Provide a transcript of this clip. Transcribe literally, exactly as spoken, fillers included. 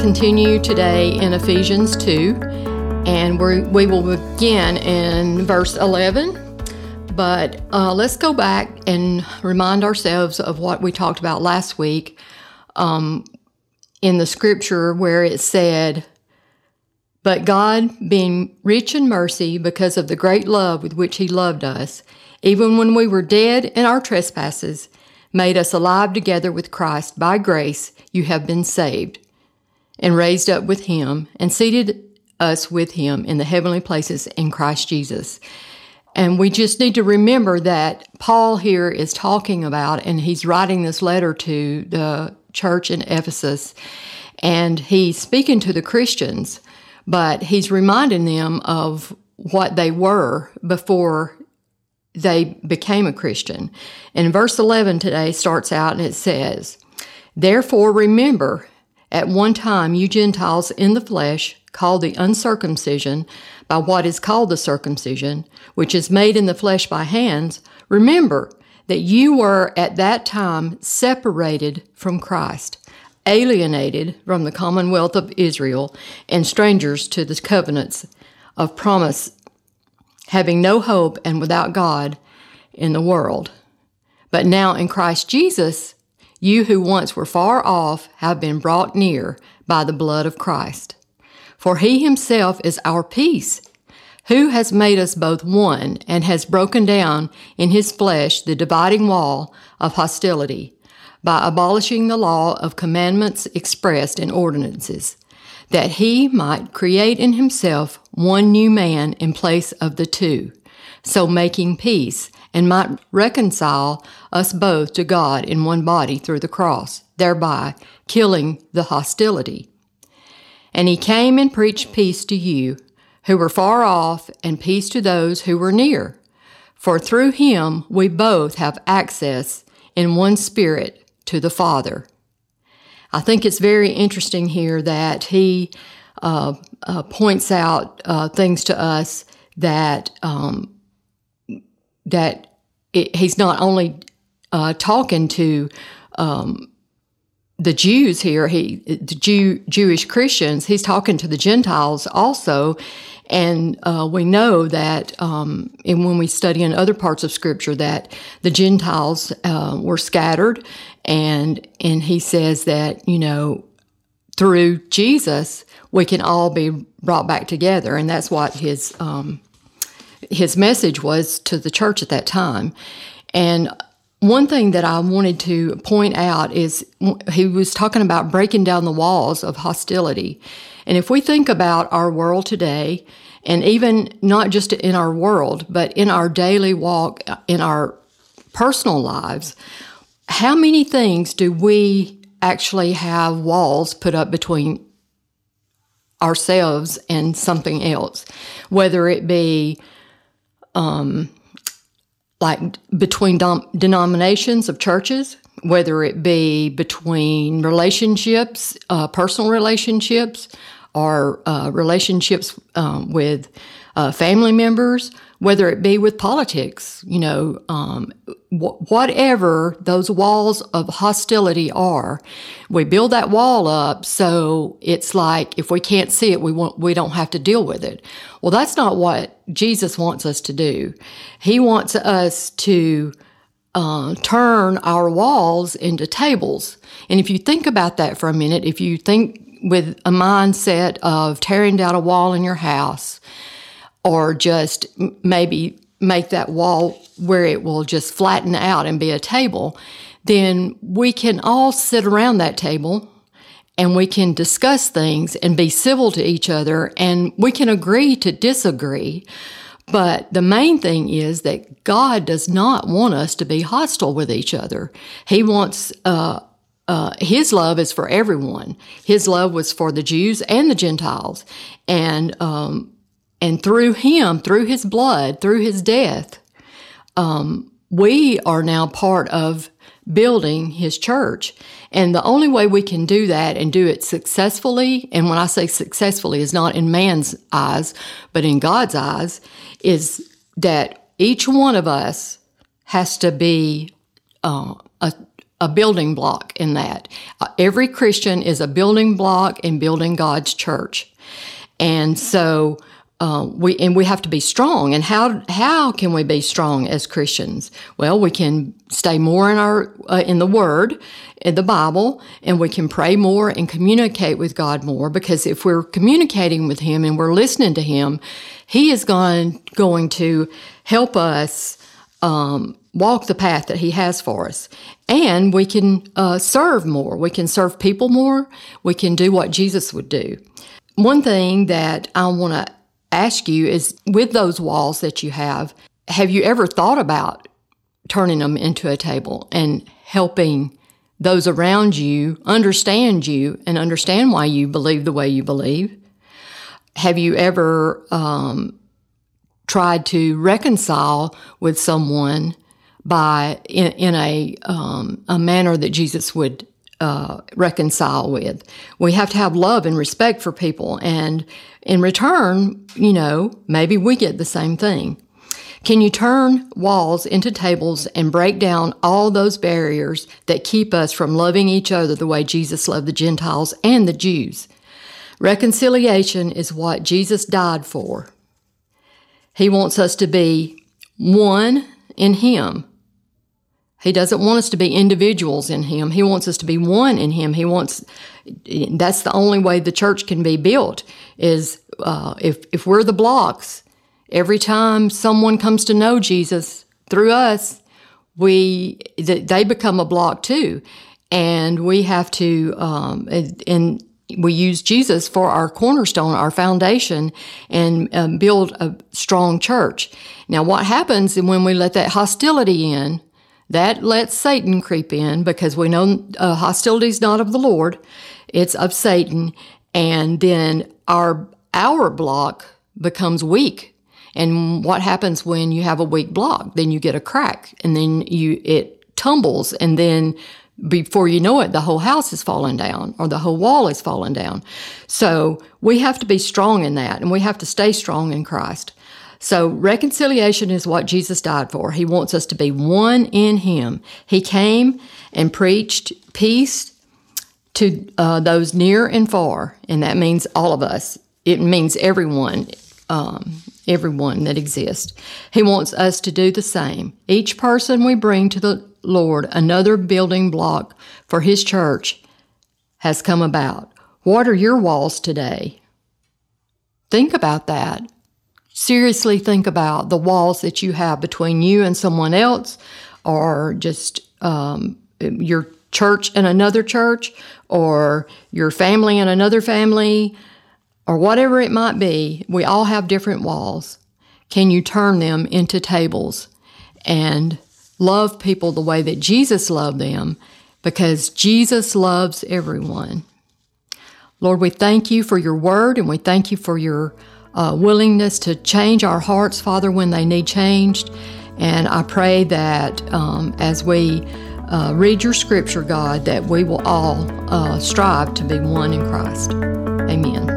continue today in Ephesians two, and we we will begin in verse eleven. But uh, let's go back and remind ourselves of what we talked about last week um, in the scripture where it said, "But God, being rich in mercy because of the great love with which He loved us, even when we were dead in our trespasses, made us alive together with Christ. By grace you have been saved, and raised up with Him, and seated us with Him in the heavenly places in Christ Jesus." And we just need to remember that Paul here is talking about, and he's writing this letter to the church in Ephesus, and he's speaking to the Christians, but he's reminding them of what they were before they became a Christian. And verse eleven today starts out and it says, "Therefore remember, at one time you Gentiles in the flesh, called the uncircumcision by what is called the circumcision, which is made in the flesh by hands, remember that you were at that time separated from Christ, alienated from the commonwealth of Israel, and strangers to the covenants of promise, having no hope and without God in the world. But now in Christ Jesus, you who once were far off have been brought near by the blood of Christ. For He Himself is our peace, who has made us both one and has broken down in His flesh the dividing wall of hostility by abolishing the law of commandments expressed in ordinances, that He might create in Himself one new man in place of the two, so making peace, and might reconcile us both to God in one body through the cross, thereby killing the hostility. And He came and preached peace to you who were far off, and peace to those who were near. For through Him we both have access in one Spirit to the Father." I think it's very interesting here that he uh, uh, points out uh, things to us that um, that it, he's not only uh, talking to um, the Jews here, he the Jew, Jewish Christians, he's talking to the Gentiles also. And uh, we know that, um, and when we study in other parts of Scripture, that the Gentiles uh, were scattered, and and he says that, you know, through Jesus we can all be brought back together, and that's what his um, his message was to the church at that time. And one thing that I wanted to point out is he was talking about breaking down the walls of hostility. And if we think about our world today, and even not just in our world, but in our daily walk, in our personal lives, how many things do we actually have walls put up between ourselves and something else? Whether it be um, like between dom- denominations of churches, whether it be between relationships, uh, personal relationships, or uh, relationships um, with uh, family members, whether it be with politics, you know, um, wh- whatever those walls of hostility are, we build that wall up so it's like if we can't see it, we won't, we don't have to deal with it. Well, that's not what Jesus wants us to do. He wants us to Uh, turn our walls into tables. And if you think about that for a minute, if you think with a mindset of tearing down a wall in your house, or just m- maybe make that wall where it will just flatten out and be a table, then we can all sit around that table and we can discuss things and be civil to each other, and we can agree to disagree. But the main thing is that God does not want us to be hostile with each other. He wants, uh, uh, His love is for everyone. His love was for the Jews and the Gentiles. And, um, and through Him, through His blood, through His death, um, we are now part of building His church. And the only way we can do that and do it successfully, and when I say successfully is not in man's eyes, but in God's eyes, is that each one of us has to be uh, a, a building block in that. Uh, every Christian is a building block in building God's church. And so uh, we and we have to be strong. And how how can we be strong as Christians? Well, we can stay more in our uh, in the Word, in the Bible, and we can pray more and communicate with God more. Because if we're communicating with Him and we're listening to Him, He is going going to help us um, walk the path that He has for us. And we can uh, serve more. We can serve people more. We can do what Jesus would do. One thing that I want to ask you is, with those walls that you have, have you ever thought about turning them into a table and helping those around you understand you and understand why you believe the way you believe? Have you ever um, tried to reconcile with someone by in, in a um, a manner that Jesus would uh, reconcile with? We have to have love and respect for people, and in return, you know, maybe we get the same thing. Can you turn walls into tables and break down all those barriers that keep us from loving each other the way Jesus loved the Gentiles and the Jews? Reconciliation is what Jesus died for. He wants us to be one in Him. He doesn't want us to be individuals in Him. He wants us to be one in Him. He wants, that's the only way the church can be built, is uh, if, if we're the blocks. Every time someone comes to know Jesus through us, we they become a block too. And we have to, um, and we use Jesus for our cornerstone, our foundation, and um, build a strong church. Now, what happens when we let that hostility in? That lets Satan creep in, because we know uh, hostility is not of the Lord, it's of Satan. And then our our block becomes weak. And what happens when you have a weak block? Then you get a crack, and then you it tumbles, and then before you know it, the whole house is falling down, or the whole wall is falling down. So we have to be strong in that, and we have to stay strong in Christ. So reconciliation is what Jesus died for. He wants us to be one in Him. He came and preached peace to uh, those near and far, and that means all of us. It means everyone, um, everyone that exists. He wants us to do the same. Each person we bring to the Lord, another building block for His church, has come about. What are your walls today? Think about that. Seriously think about the walls that you have between you and someone else, or just um, your church and another church, or your family and another family, or whatever it might be. We all have different walls. Can you turn them into tables and love people the way that Jesus loved them? Because Jesus loves everyone. Lord, we thank You for Your word, and we thank You for Your Uh, willingness to change our hearts, Father, when they need changed. And I pray that um, as we uh, read Your scripture, God, that we will all uh, strive to be one in Christ. Amen.